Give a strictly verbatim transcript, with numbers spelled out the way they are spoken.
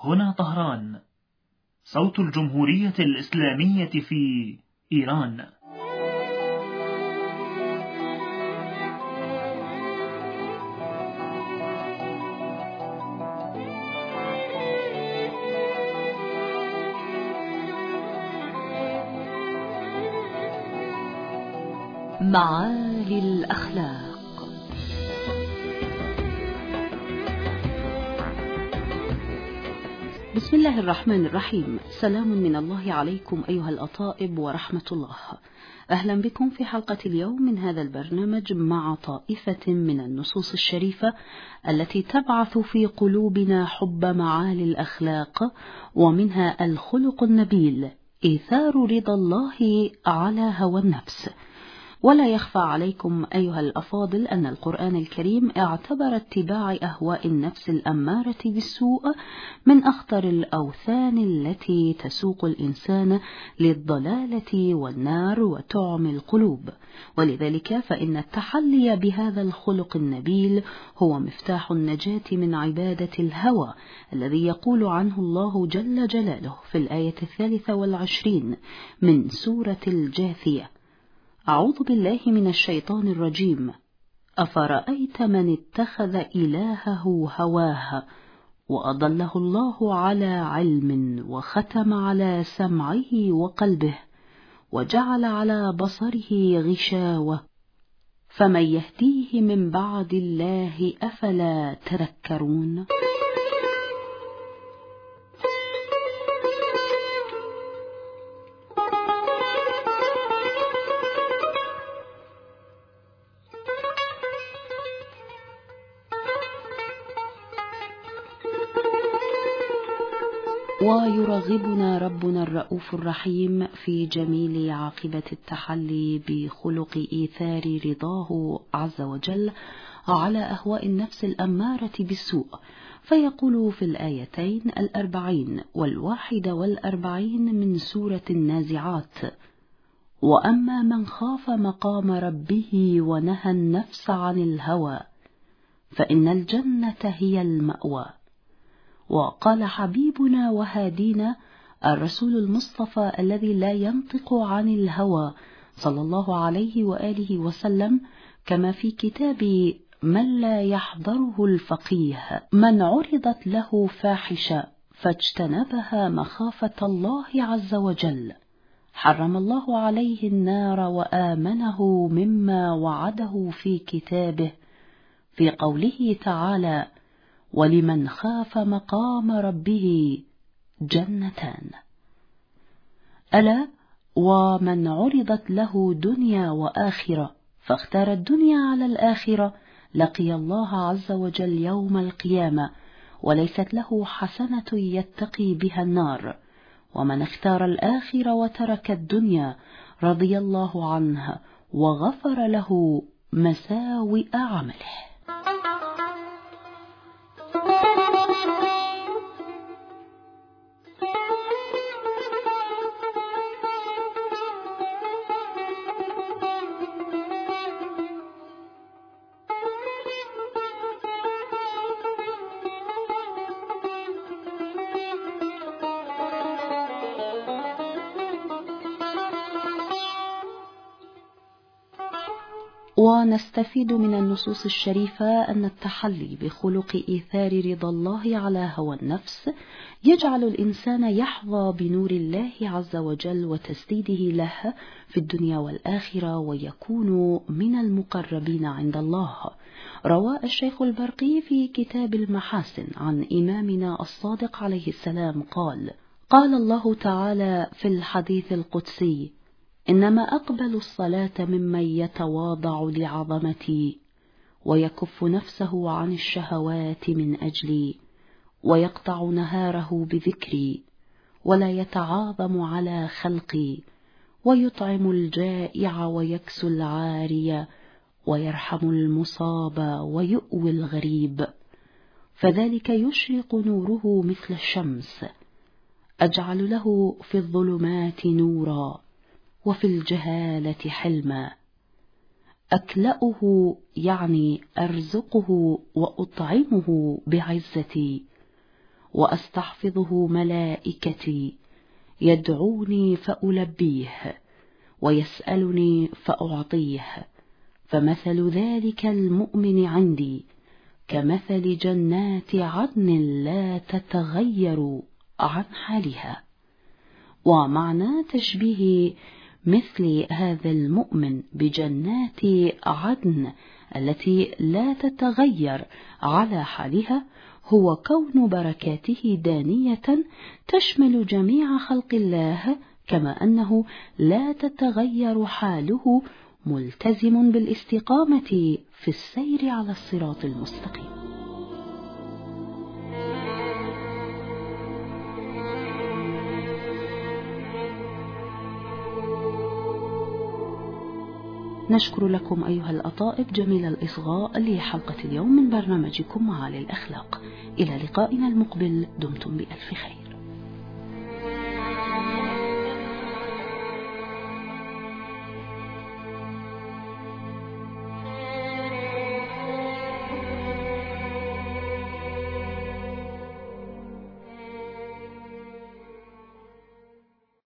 هنا طهران، صوت الجمهورية الإسلامية في إيران. معالي الأخلاق. بسم الله الرحمن الرحيم. سلام من الله عليكم أيها الأطائب ورحمة الله. أهلا بكم في حلقة اليوم من هذا البرنامج مع طائفة من النصوص الشريفة التي تبعث في قلوبنا حب معالي الأخلاق، ومنها الخلق النبيل، إيثار رضا الله على هوى النفس. ولا يخفى عليكم أيها الأفاضل أن القرآن الكريم اعتبر اتباع أهواء النفس الأمارة بالسوء من أخطر الأوثان التي تسوق الإنسان للضلالة والنار وتعمي القلوب، ولذلك فإن التحلي بهذا الخلق النبيل هو مفتاح النجاة من عبادة الهوى الذي يقول عنه الله جل جلاله في الآية الثالثة والعشرين من سورة الجاثية: أعوذ بالله من الشيطان الرجيم، أفرأيت من اتخذ إلهه هواه وأضله الله على علم وختم على سمعه وقلبه وجعل على بصره غشاوة فمن يهديه من بعد الله أفلا تذكرون؟ ويرغبنا ربنا الرؤوف الرحيم في جميل عاقبة التحلي بخلق إيثار رضاه عز وجل على أهواء النفس الأمارة بالسوء، فيقول في الآيتين الأربعين والواحد والأربعين من سورة النازعات: وأما من خاف مقام ربه ونهى النفس عن الهوى فإن الجنة هي المأوى. وقال حبيبنا وهادينا الرسول المصطفى الذي لا ينطق عن الهوى صلى الله عليه وآله وسلم، كما في كتاب من لا يحضره الفقيه: من عرضت له فاحشة فاجتنبها مخافة الله عز وجل حرم الله عليه النار وآمنه مما وعده في كتابه في قوله تعالى: ولمن خاف مقام ربه جنتان. ألا ومن عرضت له دنيا وآخرة فاختار الدنيا على الآخرة لقي الله عز وجل يوم القيامة وليست له حسنة يتقي بها النار، ومن اختار الآخرة وترك الدنيا رضي الله عنه وغفر له مساوئ عمله. ونستفيد من النصوص الشريفة أن التحلي بخلق إيثار رضا الله على هوى النفس يجعل الإنسان يحظى بنور الله عز وجل وتسديده له في الدنيا والآخرة، ويكون من المقربين عند الله. روى الشيخ البرقي في كتاب المحاسن عن إمامنا الصادق عليه السلام قال: قال الله تعالى في الحديث القدسي: إنما أقبل الصلاة ممن يتواضع لعظمتي ويكف نفسه عن الشهوات من أجلي ويقطع نهاره بذكري ولا يتعاظم على خلقي ويطعم الجائع ويكسو العاري ويرحم المصاب ويؤوي الغريب، فذلك يشرق نوره مثل الشمس، أجعل له في الظلمات نورا وفي الجهالة حلما، أكلأه يعني أرزقه وأطعمه بعزتي وأستحفظه ملائكتي يدعوني فألبيه ويسألني فأعطيه، فمثل ذلك المؤمن عندي كمثل جنات عدن لا تتغير عن حالها. ومعنى تشبيه مثل هذا المؤمن بجنات عدن التي لا تتغير على حالها هو كون بركاته دانية تشمل جميع خلق الله، كما أنه لا تتغير حاله، ملتزم بالاستقامة في السير على الصراط المستقيم. نشكر لكم أيها الأطائب جميل الإصغاء لحلقة اليوم من برنامجكم معالي الأخلاق. إلى لقائنا المقبل، دمتم بألف خير.